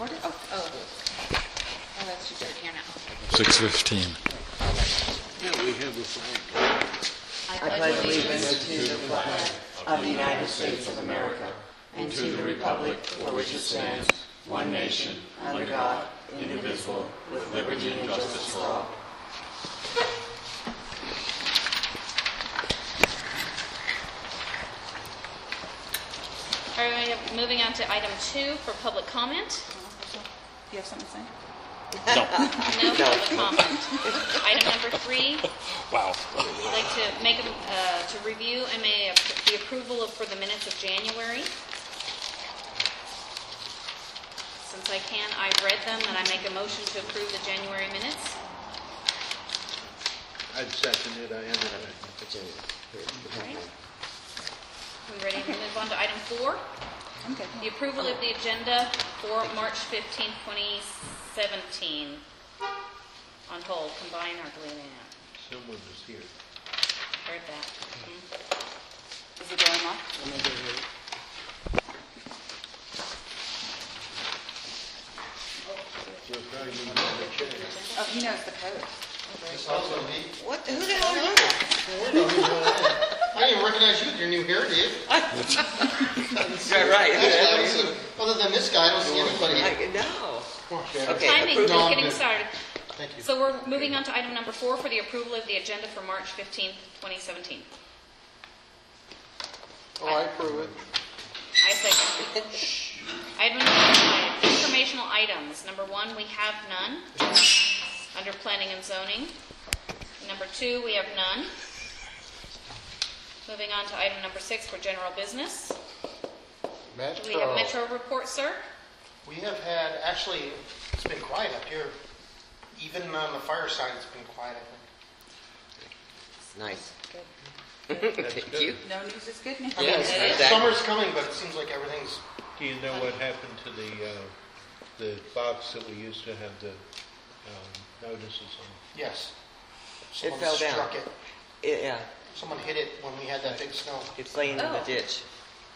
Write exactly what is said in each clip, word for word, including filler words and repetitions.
recorded? Oh. Oh. Oh, that's just right here now. six fifteen. Yeah, we have the flag. I pledge allegiance to the flag of the United States of America and to the republic for which it stands, one nation, under God, indivisible, with liberty and justice for all. All right, moving on to item two for public comment. Do you have something to say? No. No public comment. Item number three. Wow. I'd like to make a, uh, to review and may the approval of for the minutes of January. Since I can, I've read them, and I make a motion to approve the January minutes. I'd second it. I haven't. All right. We ready to move on to item four? Okay. The approval of the agenda for March fifteenth, twenty seventeen. On hold, combine our deleting out. Someone was here. Heard that. Mm-hmm. Is it going off? So probably need another chair. Oh, he knows the code. It's also me. What? Who the hell are you? We're not even going in. I didn't even recognize you with your new hair, Dave. That's right. I don't see- Other than this guy, I don't see anybody. I, no. Okay. Okay. Timing, approve- just No, I'm getting good. started. Thank you. So we're moving on to item number four for the approval of the agenda for March fifteenth, twenty seventeen. Oh, I approve it. I second. Item number five, informational items. Number one, we have none. Under planning and zoning. Number two, we have none. Moving on to item number six for general business. Metro. Do we have Metro report, sir? We have had, actually, it's been quiet up here. Even on the fire side, it's been quiet, I think. It's nice. Good. Thank you. No news is good news. Yes, it is. exactly. Summer's coming, but it seems like everything's, Do you know what happened to the uh, the box that we used to have the um, notices on? yes. It Someone fell down. struck it. It, yeah, Someone hit it when we had that big snow. it's laying in the Oh. ditch.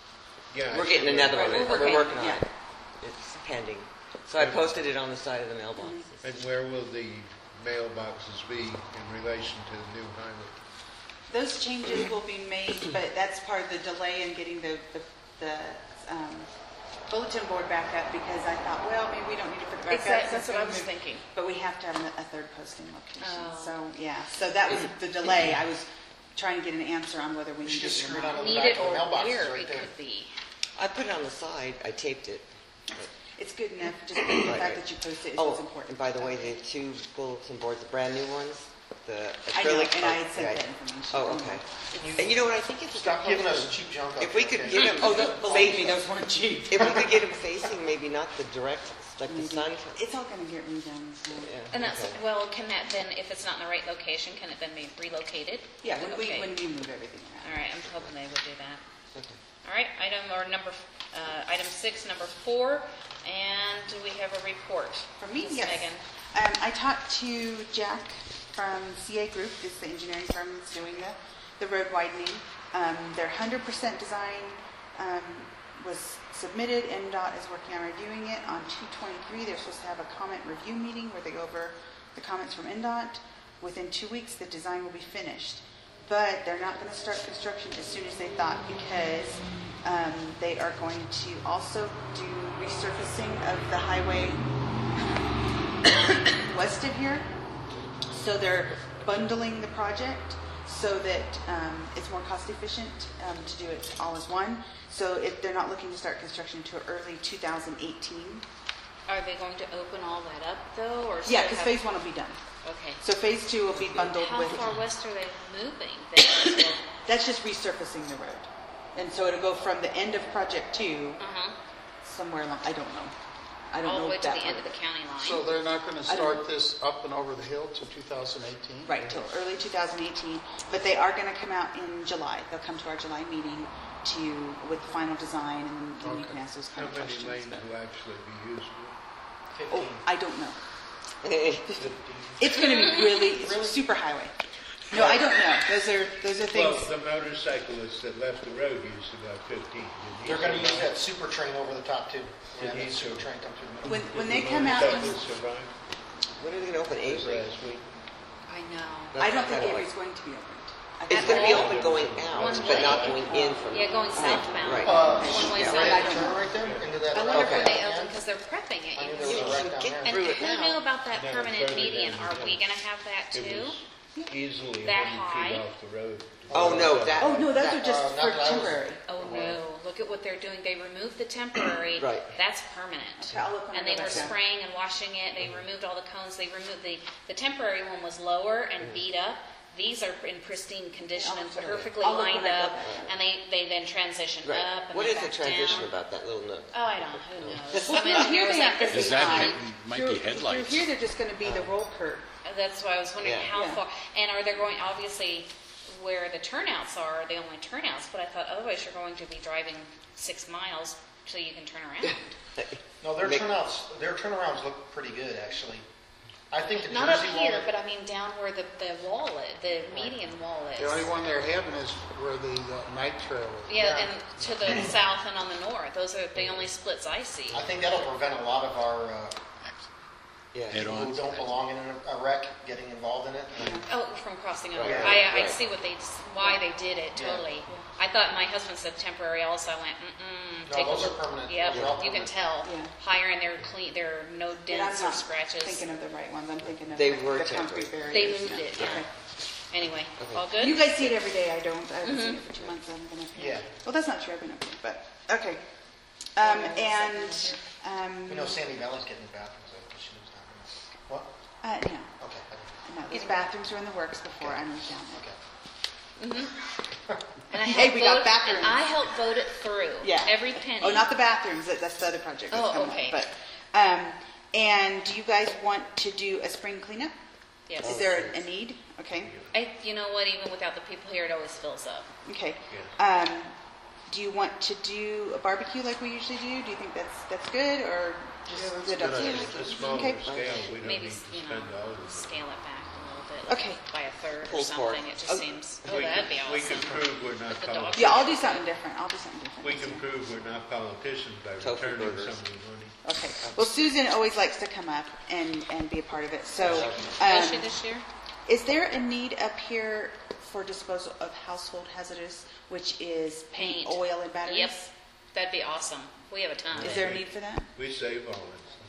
Yeah, I We're getting see another Right, one. we're We're working, working on yeah. it. It's pending. So I posted it on the side of the mailbox. that. And where will the mailboxes be in relation to the new highway? Those changes will be made, but that's part of the delay in getting the, the, the um, bulletin board back up, because I thought, well, maybe we don't need to put it back Exactly, up. that's since what I we was moved- thinking. But we have to have a a third posting location. Oh. So, yeah, so that was the delay. I was trying to get an answer on whether we We should needed just it screw or it on not. the Need back it of the or mailbox is where right it there. could be. I put it on the side. I taped it. It's good enough, just the Right, fact right. that you posted is Oh, what's important. and by the way, the two bulletin boards, the brand new ones, the I know, acrylic. and I had sent okay. that information. Oh, okay. And you know what? I think it's a Stop giving us good cheap junk out If we there, could okay? get them, Oh, th- believe me, those weren't cheap. if we could get them facing, maybe not the direct, like the Maybe. sun. It's all going to get redone. So. Yeah, And that's, okay. well, can that then, if it's not in the right location, can it then be relocated? Yeah, when Okay. we when we move everything All around. right, I'm hoping they will do that. Okay. All right, item or number, uh, item six, number four, and do we have a report? For me, Miss yes. Megan. Um, I talked to Jack from C A Group, this is the engineering firm that's doing the, the road widening. Um, their one hundred percent design um, was submitted. N DOT is working on reviewing it. On two twenty-three, they're supposed to have a comment review meeting where they go over the comments from N DOT. Within two weeks, the design will be finished. But they're not going to start construction as soon as they thought, because um, they are going to also do resurfacing of the highway west of here. So they're bundling the project so that um, it's more cost efficient um, to do it all as one. So if they're not looking to start construction until early two thousand eighteen. Are they going to open all that up though, or? Yeah, still because have- phase one will be done. Okay. So phase two will be bundled How with. far west are they moving? They- That's just resurfacing the road. And so it'll go from the end of project two Uh-huh, somewhere along, I don't know. I don't all know the way to that the end of part. the county line. So they're not going to I don't start this up and over the hill till two thousand eighteen? Right, till early two thousand eighteen, but they are going to come out in July. They'll come to our July meeting to, with the final design, and then you Okay. can ask those How kind of many questions. lanes but- will actually be usable? Oh, Fifteen. I don't know. Fifteen. It's going to be really, it's super highway. No, I don't know. Those are, those are Well, things. the motorcyclists that left the road used about fifteen. Did he They're gonna use survive? that super train over the top too. Yeah, Did he that super sur- train come through the middle. When, when they Did the come out, motorcyclists survive When are they gonna open this Avery? last week? I know. I don't think That's Avery's going to be opened. I It's think- gonna be open going out, One but way. not going in from. Yeah, going southbound. Right. Uh, One way yeah, south. right I at the don't turn know. right there, into that. I wonder if Okay. when they open, because they're prepping it. I knew you there was know. a wreck down Get there. And through it who now. knew about that No, permanent further median? down, Are yeah. we gonna have that It too? was easily That one high? hundred feet off the road. Oh, no, that. Oh, no, those that- are just uh, for not that I was- temporary. Oh no, look at what they're doing. They removed the temporary. Right. That's permanent. Okay, I'll look when I And they go were back down. spraying and washing it. They removed all the cones. They removed the, the temporary one was lower and beat up. These are in pristine condition I'll and look when I- perfectly I'll look when lined I go up. back. And they, they then transitioned Right. up and What then is the back transition down. about that little nook? Oh, I don't know. Who knows? Well, Some engineer was through like, there, this this is Is that fine. might, might Through- be headlights? Through here, they're just going to be the roll curb. That's why I was wondering Yeah. how Yeah. far, and are they going, obviously, where the turnouts are, are the only turnouts, but I thought otherwise you're going to be driving six miles so you can turn around. No, their Make- turnouts, their turnarounds look pretty good, actually. I think the Not up Jersey here, wall. but I mean down where the, the wall is, the median wall is. The only one they're having is where the uh, night trail is. Yeah, Yeah. and to the south and on the north, those are the only splits I see. I think that'll prevent a lot of our, uh, Yeah. Head people on. who don't belong in a a wreck getting involved in it. Oh, from crossing over. Right, I, I right. see what they, why they did it, Yeah. totally. I thought my husband said temporary also, I went, mm-mm. No, take a those are look. permanent. Yep, Those are all you can permanent. tell. Yeah. Higher and they're clean, there are no And I'm dents or not scratches. thinking of the right ones. I'm thinking of They the, were the concrete temporary. barriers. They moved it, yeah. Okay. Anyway, Okay. all good? You guys see it every day. I don't. I haven't seen it for two months. I'm gonna. Yeah. Well, that's not true. I've been up here, but okay. Um, and um, We know Sandy Valley's getting the bathrooms, though, because she lives down there. What? uh, no, Okay. no, those bathrooms were in the works before I moved down there. Okay. And I Hey, helped we got vote- bathrooms. and I helped vote it through. Yeah. Every penny. Oh, not the bathrooms. That, that's the other project. That's Oh, coming okay. Up. But um, and do you guys want to do a spring cleanup? Yes. Is there a need? Okay. I, you know what? Even without the people here, it always fills up. Okay. Um, do you want to do a barbecue like we usually do? Do you think that's that's good or just Yeah, that's good a good up to you? idea. It's a smaller Okay. scale, we don't need Maybe to you know, spend all of it. scale it back a little bit. Okay. By a third Pull or cord. something. It just Oh. seems. Oh, We that'd can- be awesome. We can prove we're not With the dog. politicians. Yeah, I'll do something different. I'll do something different. We can prove we're not politicians by Tofu returning burgers. some of the money. Okay. Well, Susan always likes to come up and, and be a part of it. So, Does she um, this year? is there a need up here for disposal of household hazardous, which is paint, Paint. oil, and batteries? Yep. That'd be awesome. We have a ton. Is there a need for that? We save all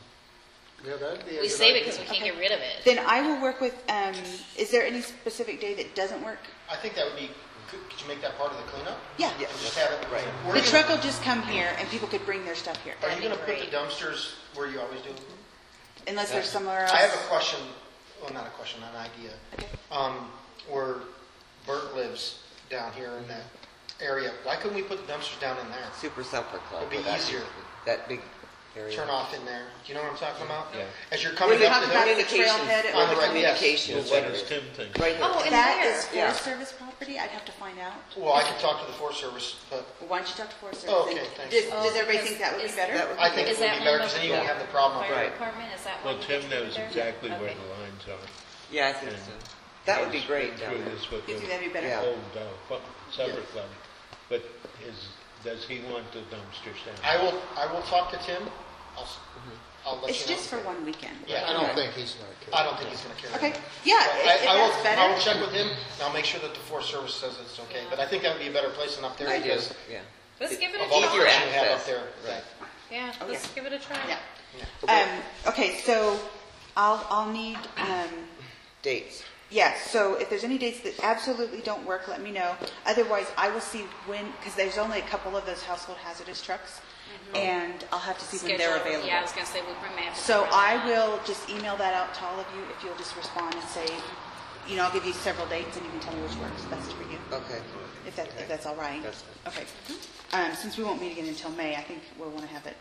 that. Yeah, that'd be a We good save it idea. because we can't Okay. get rid of it. Then I will work with. Um, is there any specific day that doesn't work? I think that would be, could could you make that part of the cleanup? Yeah. Yeah. And just have it, Right. We're The gonna- truck will just come here, and people could bring their stuff here, Are That'd you be gonna put the great. dumpsters where you always do? unless there's somewhere else. I have a question, well, not a question, an idea. Okay. Um, where Bert lives down here in that area, why couldn't we put the dumpsters down in there? Super Supper Club. It'd be where that- easier. That big area. Turn off in there. Do you know what I'm talking about? Yeah. As you're Where coming the up the talking about hill. the communications, trailhead at where the Right, yes. communications Well, what center does is. Tim think? Right here. Oh, in That there. is Forest Yeah. Service property. I'd have to find out. Well, I could talk to the Forest Service, but Why don't you talk to Forest Oh, Service? okay, and- thanks. Does, Oh, does everybody because think that would be is- better? That would I think it Is would that be better one because of then you won't the have the problem. Fire Right. department, is that Well, one you Tim get knows there? exactly where Okay. the lines are. Yeah, I think so. That would be great down Through there. this with You think the that'd be better? Yeah. old uh, fu- supper club. But is, does he want the dumpsters down? I will, I will talk to Tim. I'll, s- I'll let It's you know. just for one weekend. Yeah, I don't think he's gonna care. I don't think he's gonna care. Okay. Yeah, But if, I, if I will, that's better. I will check with him, and I'll make sure that the Forest Service says it's okay. But I think that would be a better place than up there I do, because yeah. Let's give it a of all the Easier things try. you have up access. there. Right. Yeah, Oh, let's yeah. give it a try. Yeah. Um, okay, so I'll I'll need um, Dates. yeah. So if there's any dates that absolutely don't work, let me know. Otherwise, I will see when because there's only a couple of those household hazardous trucks, and I'll have to see when they're Schedule- available. Yeah, I was gonna say we may have to. So schedule I that. will just email that out to all of you if you'll just respond and say, you know, I'll give you several dates and you can tell me which works best for you. Okay. If that, if that's all right? That's Okay. Um, since we won't meet again until May, I think we'll want to have it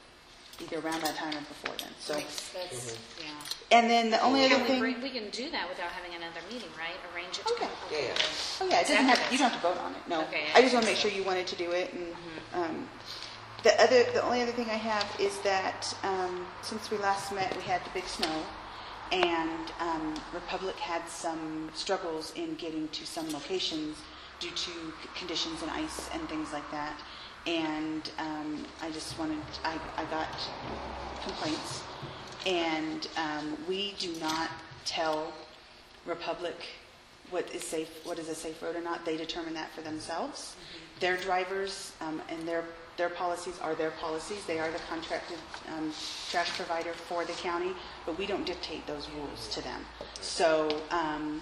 either around that time or before then, so. Makes- That's, Mm-hmm. yeah. And then the only other Can we thing, bring- We can do that without having another meeting, right? Arrange it. to Okay. come Yeah, yeah. before oh yeah, it doesn't have, Exactly. you don't have to vote on it, no. Okay, I just want to I make sure you wanted to do it and, um, the other, the only other thing I have is that, um, since we last met, we had the big snow. and um, Republic had some struggles in getting to some locations due to c- conditions and ice and things like that. And um, I just wanted, I, I got complaints. And um, we do not tell Republic what is safe, what is a safe road or not. They determine that for themselves. Their drivers um, and their their policies are their policies. They are the contracted um, trash provider for the county, but we don't dictate those rules to them. So, um,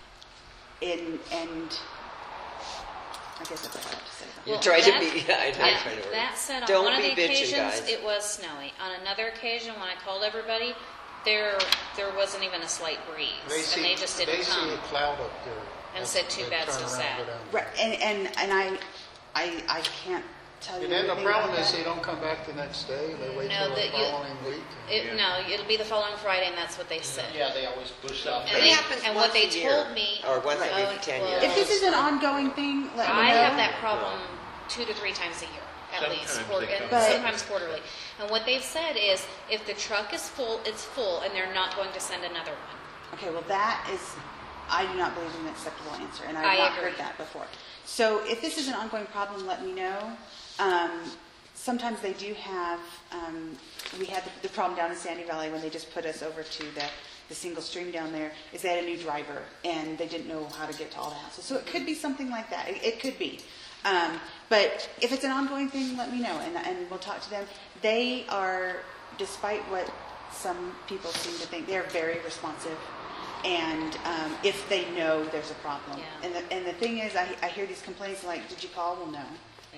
in and I guess that's what I have to say about You Well, try to that- be, yeah, I know That, you're trying to work. that said, on Don't one of be the bitching, occasions, guys. it was snowy. On another occasion, when I called everybody, there there wasn't even a slight breeze, They see, and they just didn't they see a come. cloud up there. And said, "Too They bad, turn so around, sad." go down. Right, and and and I I I can't tell you. And then the anything problem about is that. they don't come back the next day, they wait No, till the that you- following week. It, No, it'll be the following Friday, and that's what they said. Yeah, they always push up. And, It they, happens and once what they a year, told me, or once oh, every ten well, years. If this is an ongoing thing, let me know. I have that problem two to three times a year, at Sometimes least, they quar- come. and But- sometimes quarterly. And what they've said is, if the truck is full, it's full, and they're not going to send another one. Okay, well, that is, I do not believe is an acceptable answer, and I have I not agree. heard that before. So if this is an ongoing problem, let me know. Um, sometimes they do have, um, we had the, the problem down in Sandy Valley when they just put us over to the, the single stream down there, is they had a new driver, and they didn't know how to get to all the houses. So it could be something like that. It, it could be. Um, but if it's an ongoing thing, let me know, and, and we'll talk to them. They are, despite what some people seem to think, they're very responsive. And um, if they know there's a problem. Yeah. And, the, and the thing is, I, I hear these complaints like, did you call? Well, no. Yeah.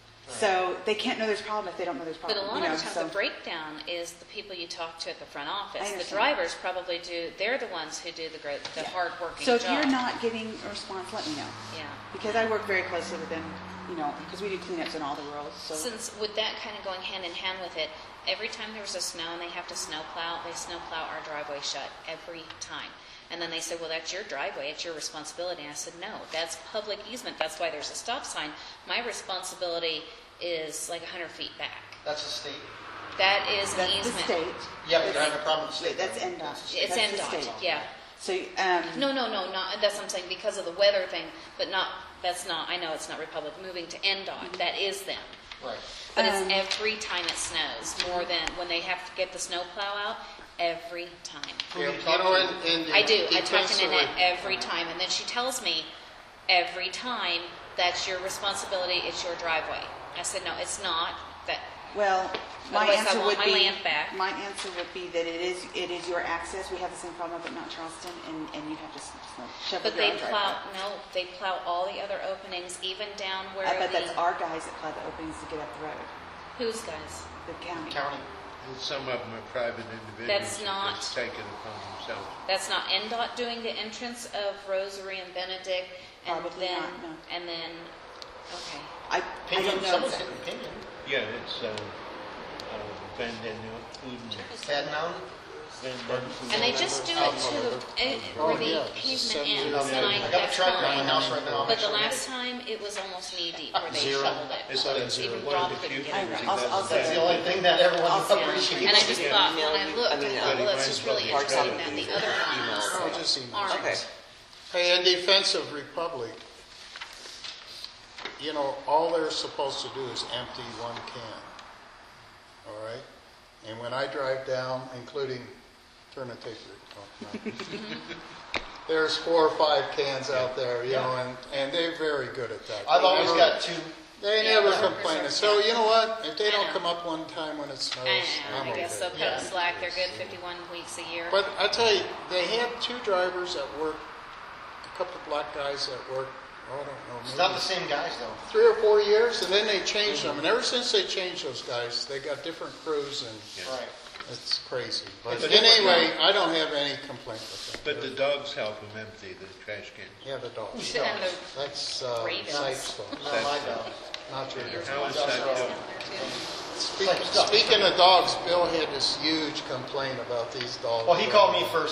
So they can't know there's a problem if they don't know there's a But problem. a lot you know, of the times, so- the breakdown is the people you talk to at the front office. I The understand. drivers probably do, they're the ones who do the great, the Yeah. hard-working So job. if you're not getting a response, let me know. Yeah. Because I work very closely with them, you know, because we do cleanups in all the world. So Since with that kind of going hand in hand with it, every time there's a snow and they have to snow plow, they snow plow our driveway shut every time. And then they said, well, that's your driveway, it's your responsibility. And I said, no, that's public easement. That's why there's a stop sign. My responsibility is like one hundred feet back. That's a state. That is an that's the easement. state. Yeah, but you have a problem with the state. That's N D O T. It's That's the N D O T, state. yeah. So, um, No, no, no, not, that's what I'm saying, because of the weather thing, but not, that's not, I know it's not Republic moving to N D O T, that is them. Right. But it's Um, every time it snows, more than when they have to get the snow plow out, every time. Who You you you talk know, to? and, and I do, I talk to defensively- Nanette every time, and then she tells me, every time, that's your responsibility, it's your driveway. I said, no, it's not, that, well, my Otherwise, I answer want would my be land back. my answer would be that it is it is your access. We have the same problem up at Mount Charleston, and, and you have to s- s- shove but your they own driveway. plow, no, they plow all the other openings, even down where I bet the, that's our guys that plow the openings to get up the road. whose guys? The county. County. And some of them are private individuals. That's that not- just take it upon themselves. That's not N D O T doing the entrance of Rosary and Benedict, and Probably then, not, no. and then, okay. I, I Pinion, don't know. someone's exactly. hitting Pinion. Yeah, it's, uh, uh, Van Den Uden. Bad Mountain. Van Den And they Uden. just do it to the, eh, Oh, where the yeah, pavement seventy ends, dollars. and I, I got that's the truck around my fine. house right now. But the last time, it was almost knee deep where they Zero. shoveled it. It's Seven like zero. Even one Rob of the couldn't few get it things right. he I'll- does I'll is say That's that. the only thing that everyone I'll say- appreciates. And I just Yeah. thought, when I looked, I I mean, thought, uh, well, that's just really Parks interesting Hub that the is other emails. I'll ones just email. aren't. Okay. Hey, in defense of Republic, you know, all they're supposed to do is empty one can. All right? And when I drive down, including, turn the tape, oh, no. There's four or five cans out there, you know, and, and they're very good at that. I've They always never- got two. They Yeah, never one complain. percent. So you know what? If they I don't know. come up one time when it snows, I I'm know, I guess okay. they'll cut them slack, they're good fifty-one weeks a year. But I tell you, they had two drivers that work, a couple of black guys that work, oh, I don't know, It's maybe not the same guys though. three or four years, and then they changed them. And ever since they changed those guys, they got different crews, and Right. it's crazy. But It's a different anyway, crew. I don't have any complaint with them. But the dogs help them empty the trash cans. Yeah, the dogs. And the That's uh, Ravens. Sykes' fault, Not my dog. not your dog. How is that Dogs are help? Speak, Like stuff. speaking of dogs, Bill had this huge complaint about these dogs. Well, he called me first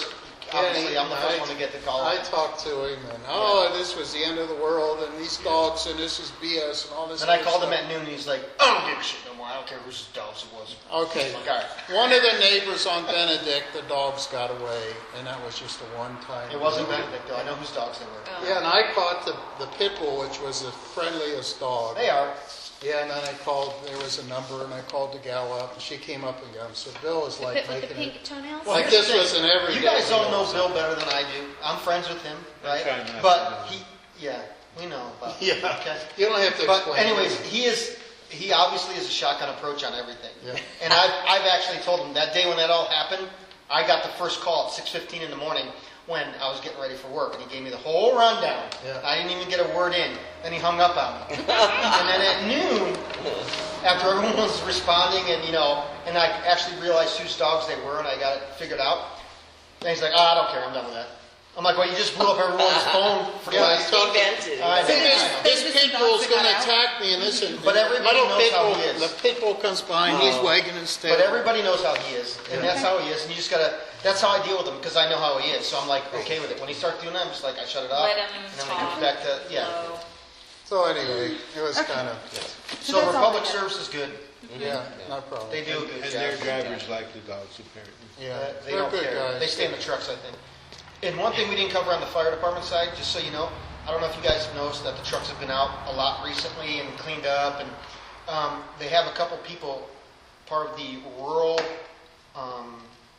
obviously I'm the first I- one to get the call. I talked to him and, oh, this was the end of the world and these dogs and this is B S and all this. Then I other called him stuff. at noon and he's like, I don't give a shit no more. I don't care whose dogs it was. Okay. I'm like, all right. One of the neighbors on Benedict, the dogs got away, and that was just a one-time. It wasn't deal. Benedict though. I know whose dogs they were. Oh. Yeah, and I caught the, the pit bull, which was the friendliest dog. They are. Yeah, and then I called, there was a number, and I called the gal up, and she came up again. So Bill was The like pit with the making pink it. toenails? Like here's this the was thing. an everyday You guys all know deal. Bill better than I do. I'm friends with him, right? try not to But know. he, yeah, we know. About Yeah. Okay. You don't have to But explain. anyways, it. he is. He obviously is a shotgun approach on everything. Yeah. And I've, I've actually told him that day when that all happened, I got the first call at six fifteen in the morning when I was getting ready for work, and he gave me the whole rundown. Yeah. I didn't even get a word in. Then he hung up on me. And then at noon, after everyone was responding, and you know, and I actually realized whose dogs they were, and I got it figured out. Then he's like, "Oh, I don't care. I'm done with that." I'm like, "Well, you just blew up everyone's phone for the Yeah, last." he's talking- Invented. I know, See, this, I know. this This pit is bull's not going to out. attack me, and this and But everybody little knows pit how bull, he is. The pit bull comes by, and he's Oh. wagging his tail. But everybody knows how he is, and that's how he is, and you just gotta. That's how I deal with him because I know how he is. So I'm like okay with it. When he starts doing that, I'm just like I shut it off. Let him and then when he talk. comes back to yeah. Low. So anyway, it was Okay. kind of, So that's all Republic I got. Service is good. yeah, no problem. They do a good And job. their drivers like the dogs, apparently. Yeah, Uh, they they're don't good care. guys. They stay in the trucks, I think. And one thing we didn't cover on the fire department side, just so you know, I don't know if you guys have noticed that the trucks have been out a lot recently and cleaned up, and um, they have a couple people part of the rural um,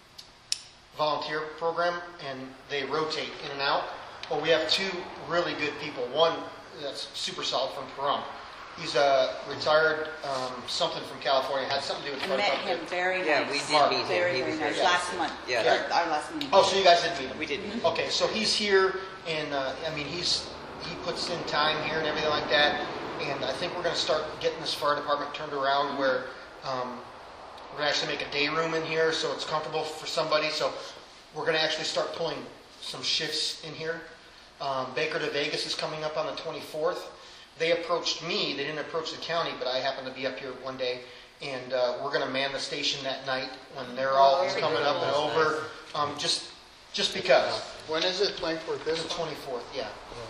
volunteer program, and they rotate in and out. Well, we have two really good people. One that's super solid from Pahrump. He's a retired um, something from California. Had something to do with I fire met department. him, very nice. Yeah, we did Mark. meet him. Very, He very was nice, very last nice. month, Yeah. or our last meeting. Oh, so you guys did meet him? We did. Okay, so he's here, and uh, I mean, he's he puts in time here and everything like that. And I think we're going to start getting this fire department turned around where um, we're going to actually make a day room in here so it's comfortable for somebody. So we're going to actually start pulling some shifts in here. Um, Baker to Vegas is coming up on the twenty-fourth. They approached me. They didn't approach the county, but I happened to be up here one day, and uh, we're going to man the station that night when they're all Oh, very coming up and cool. over. Um, just just because. When is it, twenty-fourth? This The one? twenty-fourth, yeah.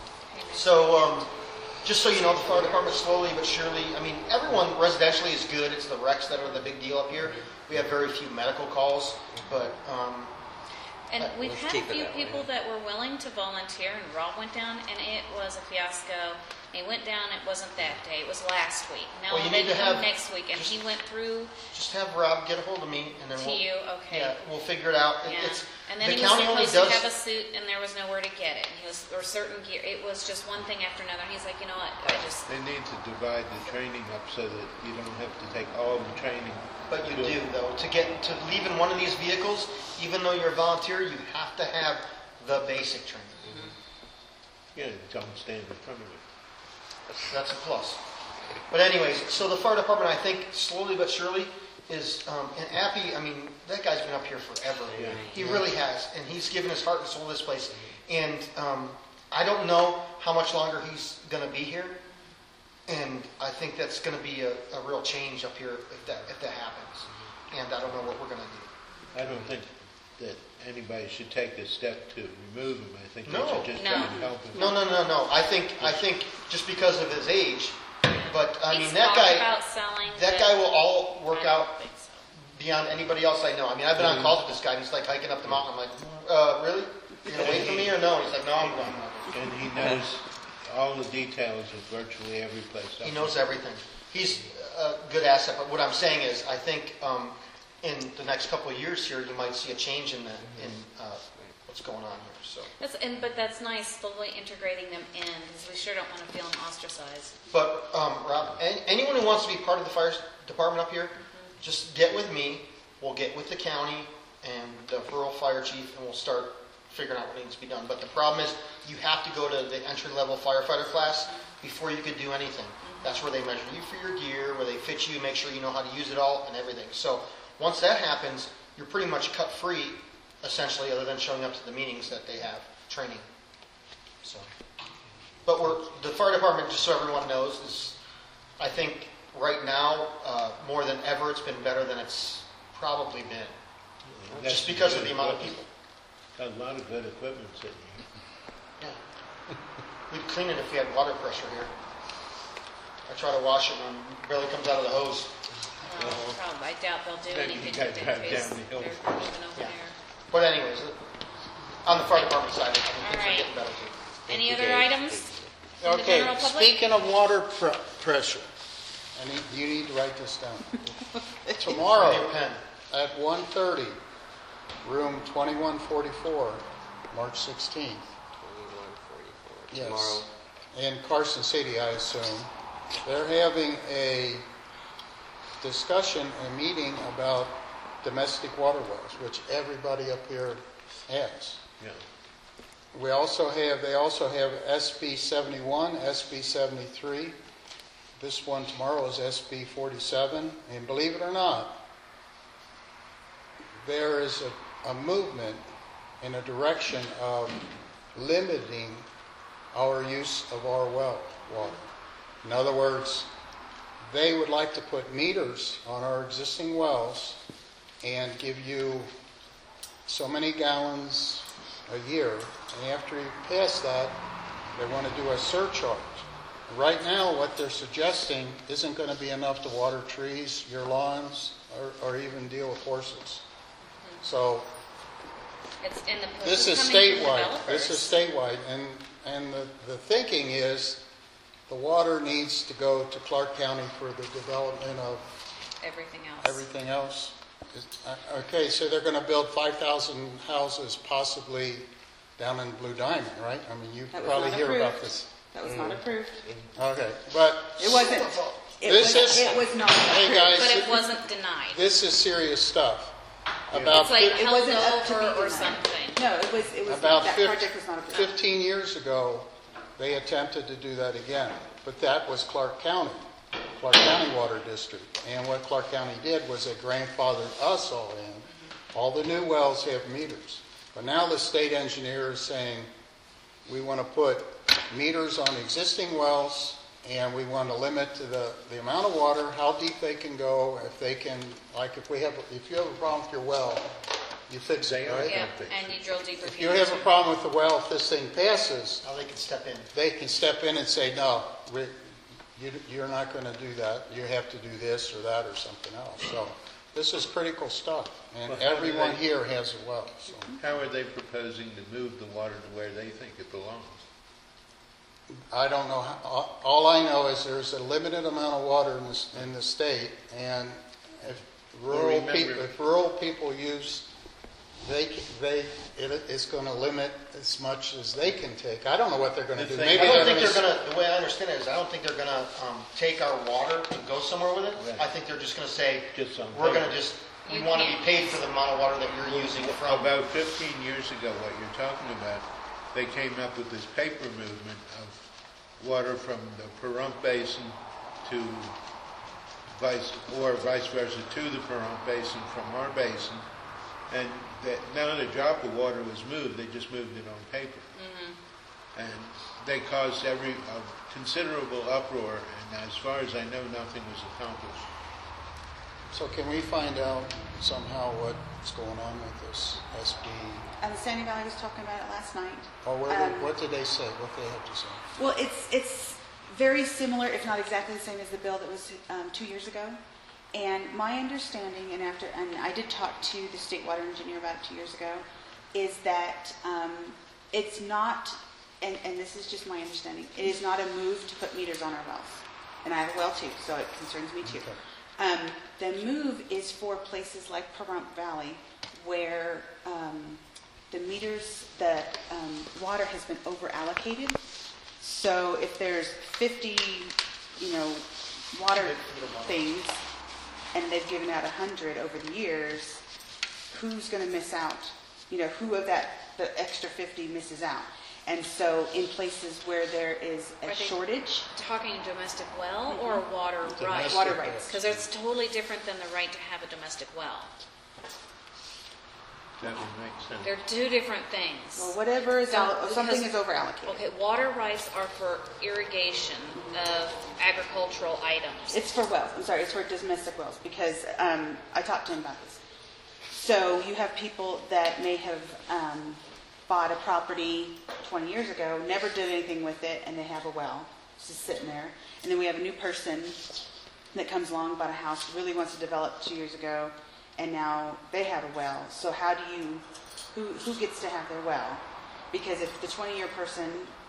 So, um, just so you know, the fire department slowly but surely, I mean, everyone residentially is good. It's the wrecks that are the big deal up here. We have very few medical calls, but, um, And we've Let's had a keep it few that way. people that were willing to volunteer, and Rob went down, and it was a fiasco. He went down, it wasn't that day, it was last week. Now Well, you they need to come have- next week, and just- he went through just have Rob get a hold of me and then to we'll, you, okay. yeah, we'll figure it out. It- Yeah. It's, And then the he was county only supposed does, to have a suit, and there was nowhere to get it. And he was, or certain gear, it was just one thing after another. And he's like, you know what, I just, They need to divide the training up so that you don't have to take all the training. but you to- do though. To get, to leave in one of these vehicles, even though you're a volunteer, you have to have the basic training. Yeah, don't stand in front of it. That's a plus. But anyways, so the fire department, I think, slowly but surely is, um, and Appy, I mean, that guy's been up here forever. Yeah. He really has, and he's given his heart and soul to this place. And um, I don't know how much longer he's going to be here, and I think that's going to be a, a real change up here if that if that happens. And I don't know what we're going to do. I don't think that anybody should take a step to remove him. I think No. they should just No. try and help him. No, no, no, no. I think I think just because of his age, but I he's mean that talked guy. about selling. That but guy will all I work don't out think so. beyond anybody else I know. I mean, I've been on calls with this guy, and he's like hiking up the mountain. I'm like, uh, really? You're gonna wait for me or no? He's like, no, I'm going. And he knows all the details of virtually every place. He knows everything. He's a good asset. But what I'm saying is, I think um, in the next couple of years here, you might see a change in the in uh, what's going on here. So, That's, and, but that's nice, slowly integrating them in, because we sure don't want to feel them ostracized. but um, Rob, an- anyone who wants to be part of the fire department up here, just get with me. We'll get with the county and the rural fire chief, and we'll start figuring out what needs to be done. But the problem is, you have to go to the entry-level firefighter class before you could do anything. That's where they measure you for your gear, where they fit you, make sure you know how to use it all, and everything. So once that happens, you're pretty much cut free, essentially, other than showing up to the meetings that they have, training. So, but we're the fire department, just so everyone knows, is I think right now uh, more than ever, it's been better than it's probably been, That's just because of good. the amount of people. Got a lot of good equipment sitting here. Yeah. We'd clean it if we had water pressure here. I try to wash it and it barely comes out of the hose. No problem. I doubt they'll do Maybe anything you gotta with it drive because down the hill they're first. moving over Yeah. there. But anyways, on the fire department side, I think things Alright. are getting better too. Any other items in the Okay, general public? speaking of water pr- pressure, I need, you need to write this down. Ready Tomorrow your pen. at one thirty, room twenty-one forty-four, March sixteenth. twenty-one forty-four. Yes. Tomorrow. In Carson City, I assume. They're having a discussion, a meeting about domestic water wells, which everybody up here has. Yeah. We also have, they also have S B seventy-one, S B seventy-three. This one tomorrow is S B forty-seven. And believe it or not, there is a, a movement in a direction of limiting our use of our well water. In other words, they would like to put meters on our existing wells and give you so many gallons a year. And after you pass that, they want to do a surcharge. Right now, what they're suggesting isn't going to be enough to water trees, your lawns, or, or even deal with horses. So It's in the push this is coming from statewide. This is statewide, and and the, the thinking is the water needs to go to Clark County for the development of everything else. everything else. Is- uh, Okay, so they're going to build five thousand houses possibly down in Blue Diamond, right? I mean, you That was probably not hear about approved. this. That was not approved. Okay, but It wasn't. It This was, is- it was not. hey approved. guys, But it wasn't denied. this is serious stuff. About It's like It held wasn't up to over be or denied. something. No, it was. It was. About that fif- project was not approved. fifteen years ago, they attempted to do that again, but that was Clark County, Clark County Water District. And what Clark County did was they grandfathered us all in. All the new wells have meters. But now the state engineer is saying, we want to put meters on existing wells, and we want to limit to the, the amount of water, how deep they can go, if they can, like if we have, if you have a problem with your well, you fix it, right? Yeah, and you drill deeper. If you have a problem with the well, if this thing passes, Now they can step in. they can step in and say, no, we, you, you're not going to do that. You have to do this or that or something else. So this is critical stuff, and Well, how do everyone they- here has a well. So How are they proposing to move the water to where they think it belongs? I don't know. How, all I know is there's a limited amount of water in this in the state, and if Well, rural remember- people if rural people use, they they it, it's going to limit as much as they can take. I don't know what they're going to The do. thing- Maybe I don't they're think going they're gonna, the way I understand it is, I don't think they're gonna, um, take our water and go somewhere with it. Right. I think they're just gonna say, Just on we're gonna paper. just, we You wanna be can't. paid for the amount of water that you're using from. About fifteen years ago, what you're talking about, they came up with this paper movement of water from the Pahrump Basin to vice, or vice versa, to the Pahrump Basin from our basin. And that none of the drop of water was moved, they just moved it on paper. And they caused every, a considerable uproar, and as far as I know, nothing was accomplished. So can we find out somehow what's going on with this S B? Um, Sandy Valley was talking about it last night. Or what, Um, what did they say? What they have to say? Well, it's it's very similar, if not exactly the same as the bill that was um, two years ago. And my understanding, and after, and I did talk to the state water engineer about it two years ago, is that um, it's not, and, and this is just my understanding, it is not a move to put meters on our wells. And I have a well too, so it concerns me too. Um, the move is for places like Pahrump Valley, where um, the meters, the um, water has been over allocated. So if there's fifty, you know, water things, and they've given out one hundred over the years, who's going to miss out? You know, who of that, the extra fifty misses out? And so in places where there is Are a they- shortage, Talking domestic well or water right? Domestic water well. rights. Because it's totally different than the right to have a domestic well. That would make sense. They're two different things. Well, whatever is, allo- Because- something is over allocated. Okay, water rights are for irrigation of agricultural items. It's for wells, I'm sorry, it's for domestic wells, because um, I talked to him about this. So you have people that may have um, bought a property twenty years ago, never did anything with it, and they have a well. It's just sitting there. And then we have a new person that comes along, bought a house, really wants to develop two years ago, and now they have a well. So how do you, who, who gets to have their well? Because if the twenty-year person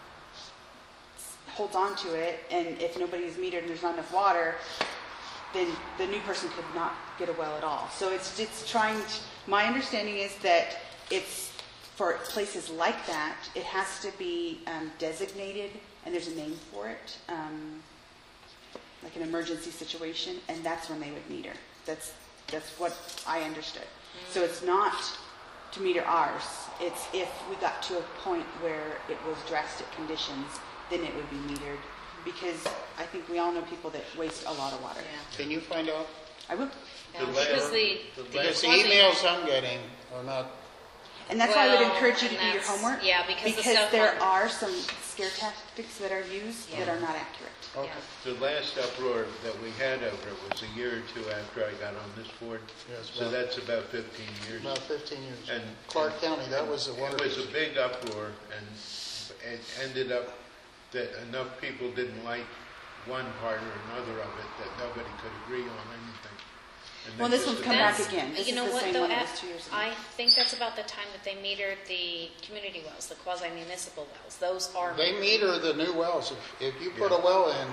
holds on to it, and if nobody is metered and there's not enough water, then the new person could not get a well at all. So it's it's trying to, my understanding is that it's, for places like that, it has to be um, designated, and there's a name for it, um, like an emergency situation, and that's when they would meter. That's that's what I understood. Mm-hmm. So it's not to meter ours. It's if we got to a point where it was drastic conditions, then it would be metered. Because I think we all know people that waste a lot of water. Yeah. Can you find out? I will. Yeah, The because last- the, the the Because the quasi- emails I'm getting are not, And that's why I would Well, encourage you to and do your that's- homework. yeah, because the stuff there on- are some scare tactics that are used that Yeah. are not accurate. okay. Yeah. The last uproar that we had over it was a year or two after I got on this board. Yes, So about- that's about fifteen years. About fifteen years. And- Clark County, that was the water. It was a district. big uproar, and it ended up that enough people didn't like one part or another of it that nobody could agree on anything. And Well, they this just one's come back abandoned it. again. This You is know the what, same though, one that at- was two years ago. I think that's about the time that they metered the community wells, the quasi-municipal wells. Those are. They meter the new wells. If, if you put a well in,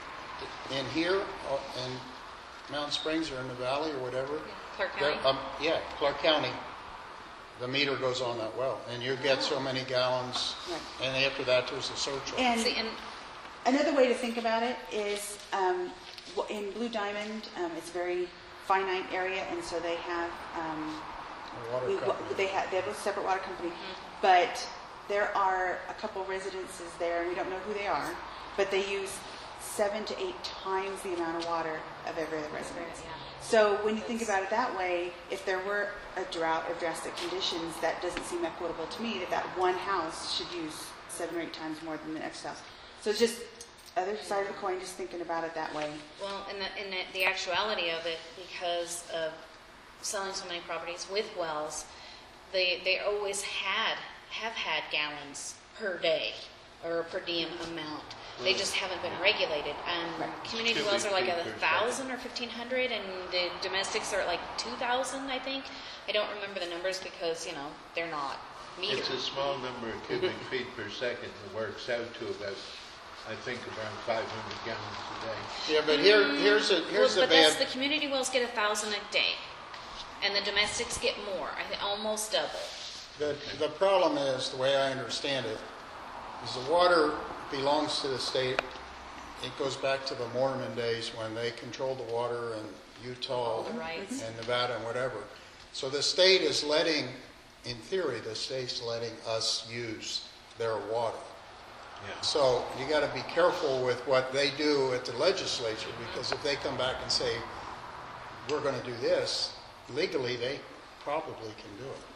in here, or in Mountain Springs or in the valley or whatever, Clark there- County? um, yeah, Clark County, the meter goes on that well, and you get so many gallons, Right. and after that, there's a surcharge. And See, and another way to think about it is um, w- in Blue Diamond, um, it's a very finite area, and so they have um, The water we, company. they have they have a separate water company, but there are a couple residences there, and we don't know who they are, but they use seven to eight times the amount of water of every other residence. Yeah. So when you think about it that way, if there were a drought or drastic conditions, that doesn't seem equitable to me that that one house should use seven or eight times more than the next house. So it's just other side of the coin, just thinking about it that way. Well, in the, in the, the actuality of it, because of selling so many properties with wells, they, they always had, have had gallons per day or per diem amount. They just haven't been regulated. And Right. community Cubic wells are like feet a per second. thousand or fifteen hundred, and the domestics are at like two thousand, I think. I don't remember the numbers because, you know, they're not metered. It's a small number of cubic feet per second. It works out to about, I think, around five hundred gallons a day. Yeah, but here, here's a, here's well, the but that's, the bad, community wells get a thousand a day, and the domestics get more. I think almost double. the, the problem is, the way I understand it, is the water belongs to the state. It goes back to the Mormon days when they controlled the water in Utah All the rights. and Nevada and whatever. So the state is letting, in theory, the state's letting us use their water. Yeah. So you got to be careful with what they do at the legislature, because if they come back and say, we're going to do this, legally they probably can do it.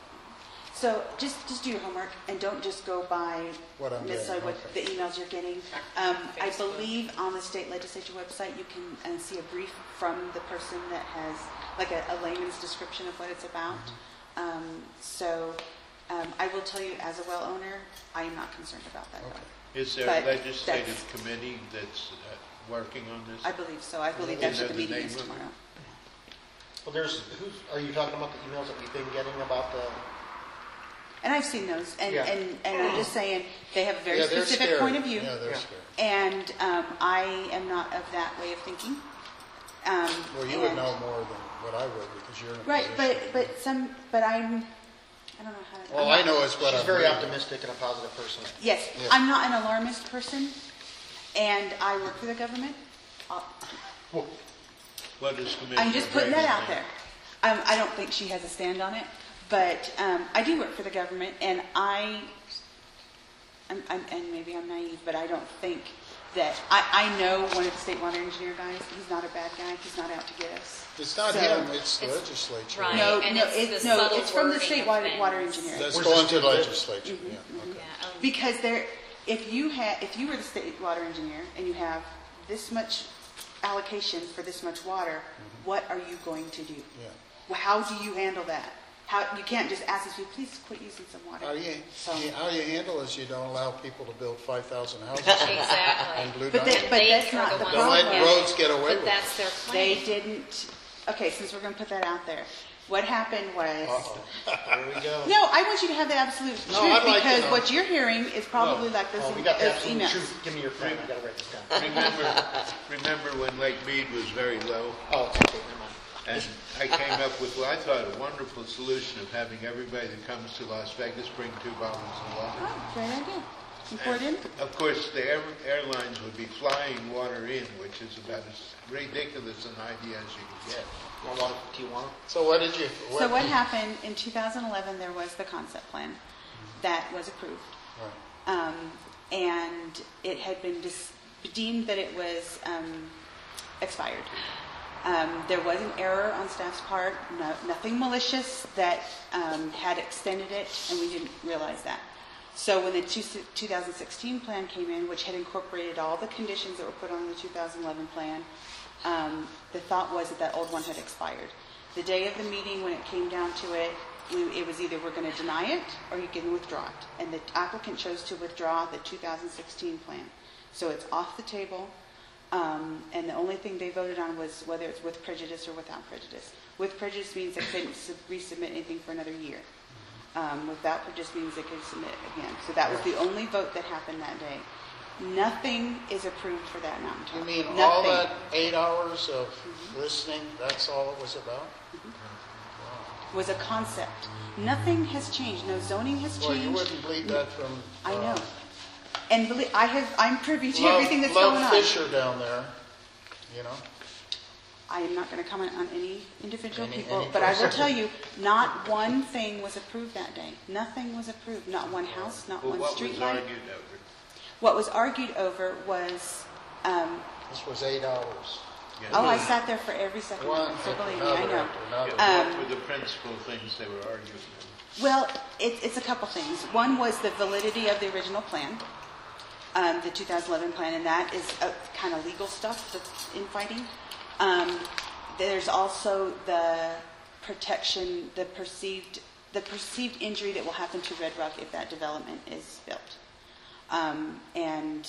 So just just do your homework and don't just go by What I'm necessarily doing, what okay. the emails you're getting. Um, I Facebook. believe on the state legislature website you can uh, see a brief from the person that has like a, a layman's description of what it's about. Mm-hmm. Um, so um, I will tell you, as a well owner, I am not concerned about that. Okay. Is there But a legislative that's- committee that's uh, working on this? I believe so. I believe Do you that's know what the the meeting name is of it? tomorrow. Well, there's, who's, are you talking about the emails that we've been getting about the, And I've seen those, and, Yeah. and, and I'm just saying they have a very Yeah, they're specific scared. point of view. Yeah, they're Yeah. scared. And um, I am not of that way of thinking. Um, Well, you would and- know more than what I would, because you're in a Right, but position. but some, but I'm, I don't know how to. All I'm I not- know is what she's I'm very reading. optimistic and a positive person. Yes, Yeah. I'm not an alarmist person, and I work for the government. Uh, What is Commissioner I'm just putting that Brady out saying? there. Um, I don't think she has a stand on it, but um, I do work for the government, and I, I'm, I'm, and maybe I'm naive, but I don't think that I, I know one of the state water engineer guys. He's not a bad guy. He's not out to get us. It's not So- him, it's the It's- legislature. right. No, and no, it's it's the no, subtle it's from the wording state of water, things. water engineer. That's Where's going the to the state? legislature, Mm-hmm, yeah, okay. Yeah, um, Because there, if you had, if you were the state water engineer and you have this much allocation for this much water, what are you going to do? Yeah. Well, how do you handle that? how, you can't just ask these people, please quit using some water. How you, So- you- how you handle is you don't allow people to build five thousand houses Exactly. on Blue But Diamond. then- but They that's are not the the ones Don't that let problem. get it. roads get away But with that's it. their They claim. didn't, okay, since we're gonna put that out there, what happened was, Uh-oh. There we go. no, I want you to have the absolute No, truth, I'd like to because know. what you're hearing is probably like this Oh, we got the as absolute emails. truth. Give me your pen. I gotta write this down. Remember, remember when Lake Mead was very low? Oh, it's okay. Never mind. And I came up with what I thought a wonderful solution of having everybody that comes to Las Vegas bring two bottles of water. Oh, great idea. You pour it in? Of course, the air, airlines would be flying water in, which is about as ridiculous an idea as you can get. Want water from Tijuana? So what did you? So what happened, in two thousand eleven, there was the concept plan that was approved. Right. Um, and it had been dis- deemed that it was um, expired. Um, there was an error on staff's part, no, nothing malicious, that um, had extended it, and we didn't realize that. So when the two, two thousand sixteen plan came in, which had incorporated all the conditions that were put on the two thousand eleven plan, um, the thought was that that old one had expired. The day of the meeting, when it came down to it, we, it was either we're going to deny it or you can withdraw it. And the applicant chose to withdraw the two thousand sixteen plan. So it's off the table. Um, and the only thing they voted on was whether it's with prejudice or without prejudice. With prejudice means they couldn't sub- resubmit anything for another year. Um, without prejudice means they could submit it again. So that was the only vote that happened that day. Nothing is approved for that mountaintop. You mean Nothing. all that eight hours of listening, that's all it was about? Was a concept. Nothing has changed. No zoning has Well, you changed. wouldn't believe that from. I uh, know. And believe, I have, I'm privy to Love- everything that's Love going on. Fisher down there, you know? I am not going to comment on any individual Any- people, any but I will person. tell you, not one thing was approved that day. Nothing was approved. Not one house, not Well, one what street was light. argued over? What was argued over was, um, This was eight hours. Yeah. oh, I sat there for every second of One it, so after believe me, I another know. after another. Yeah, Um, what were the principal things they were arguing over? Well, it, it's a couple things. One was the validity of the original plan, um, the two thousand eleven plan, and that is uh, kind of legal stuff that's infighting. Um, there's also the protection, the perceived, the perceived injury that will happen to Red Rock if that development is built, um, and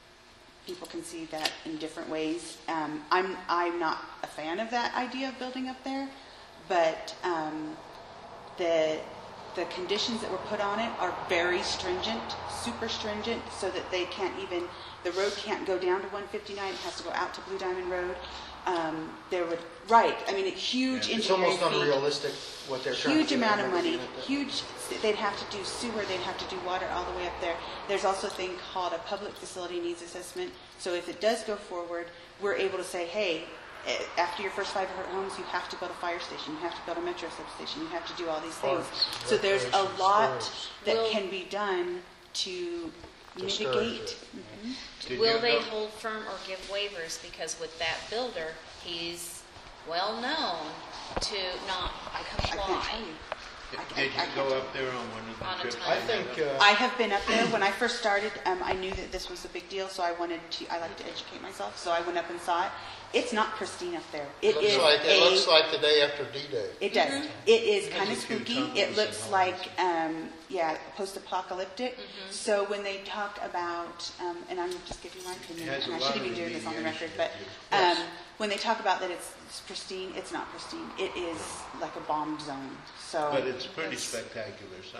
people can see that in different ways. Um, I'm I'm not a fan of that idea of building up there, but um, the the conditions that were put on it are very stringent, super stringent, so that they can't even, the road can't go down to one fifty-nine, it has to go out to Blue Diamond Road. Um, there would, right, I mean, a huge It's engineering almost fee, unrealistic what they're trying to do. huge amount of I remember money, looking at that. huge, they'd have to do sewer, they'd have to do water all the way up there. There's also a thing called a public facility needs assessment, so if it does go forward, we're able to say, hey, eh, after your first five homes, you have to build a fire station, you have to build a metro substation, you have to do all these things. Parks, So there's a recreation, lot schools. that Will- can be done to Discourage mitigate. it. Did Will you they know- hold firm or give waivers? Because with that builder, he's well known to not I can't tell comply. you. I- I- Did you I go can't- up there on one of On a the trips? time. I think, uh, I have been up there. When I first started, um, I knew that this was a big deal, so I wanted to, I like to educate myself, so I went up and saw it. It's not pristine up there. It Looks is like, it a, looks like the day after D-Day. it does. It is kind of There's a few spooky. tunnels It looks and like, um, yeah, post-apocalyptic. Mm-hmm. So when they talk about, um, and I'm just giving my opinion, It has and a I lot shouldn't of be doing this on the record, remediation but to um, Yes. when they talk about that it's pristine, it's not pristine. It is like a bomb zone. So But it's a pretty it's- spectacular site.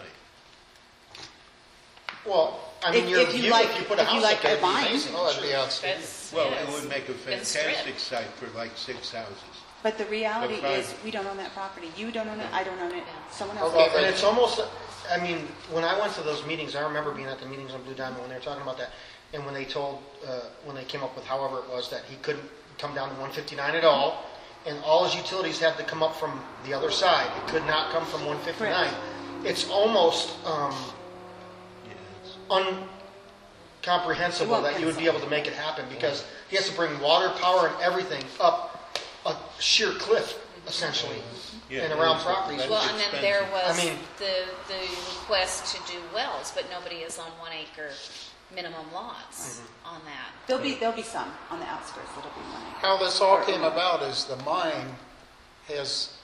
well, I mean, If- your if you view, like- if you put a if you house like up there, a it'd be vine. amazing. Oh, that'd be outstanding. That's, Well, yeah, it it's would make a been stripped. fantastic site for like six houses. But the reality But fine. is, we don't own that property. You don't own it. I don't own it. Someone else. Okay, owns And it. it's almost, I mean, when I went to those meetings, I remember being at the meetings on Blue Diamond when they were talking about that. And when they told, uh, when they came up with however it was that he couldn't come down to one fifty-nine at all, and all his utilities had to come up from the other side. It could not come from one fifty-nine. It's almost um, Yes. incomprehensible It won't that you would be able to make it happen because he has to bring water, power, and everything up a sheer cliff, essentially, Yeah, and it around is- properties. that's Well, and then there expensive. was I mean- the, the request to do wells, but nobody is on one acre minimum lots Mm-hmm. on that. There'll be there'll be some on the outskirts that'll be money. How this all came about is the mine has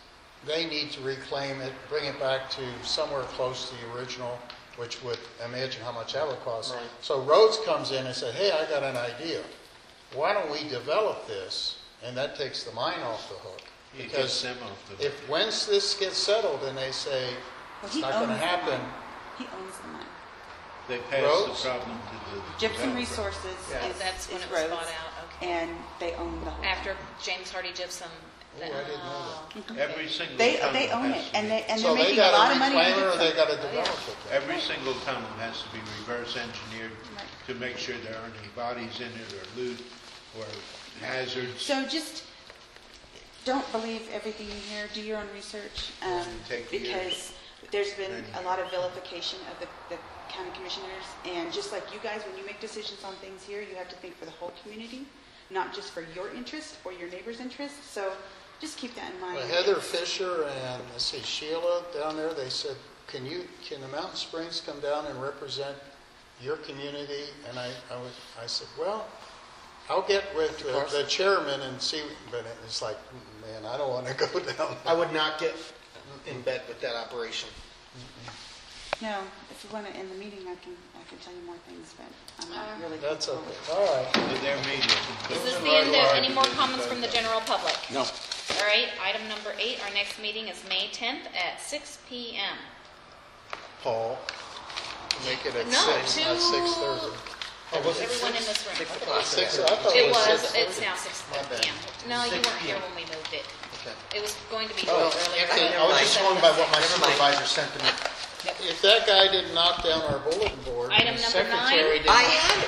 they need to reclaim it, bring it back to somewhere close to the original, which would imagine how much that would cost. Right. So Rhodes comes in and said, hey, I got an idea. Why don't we develop this? And that takes the mine off the hook. It Because gets them off the hook. if, once this gets settled and they say, Well, it's he not going to owns the happen, mine. He owns the mine. They pass Roads? the problem to the Gypsum developer. Resources Yeah. is, That's when is it was Rhodes, bought out, okay. and they own the whole. After James Hardy Gypsum. Oh, I didn't know that. Every single They tunnel they own has it, to and be- they and so they're they making a got lot to of money on reclaim it or they gypsum. got to Oh, yeah. develop it. Every single tunnel has to be reverse engineered Right. to make sure there aren't any bodies in it or loot or hazards. So just don't believe everything you hear. Do your own research, um, Take because there's been a Many. lot of vilification of the, the county commissioners, and just like you guys, when you make decisions on things here, you have to think for the whole community, not just for your interest or your neighbor's interest. So just keep that in mind. Well, Heather Fisher and, let's see, Sheila down there, they said, can you, can the Mountain Springs come down and represent your community? And I, I was, I said, well, I'll get with the, the chairman and see, but it's like, man, I don't want to go down. I would not get in bed with that operation. No, if you want to end the meeting, I can I can tell you more things, but I'm not Uh, really. That's comfortable okay, with- all right. So their media. Is this the end of, any more comments from the general public? No. All right, item number eight, our next meeting is May tenth at six P M. Paul, make it at No, six, two- not six thirty. Everyone in this room. Six, I thought It it was was, six it's thirty. now six My bad. P M. No, you six weren't here p m. when we moved it. Okay. It was going to be Oh, moved earlier. Okay, but I was just seven going by what my minutes. supervisor sent to me. If that guy didn't knock down our bulletin board, Item the number nine. secretary didn't. I had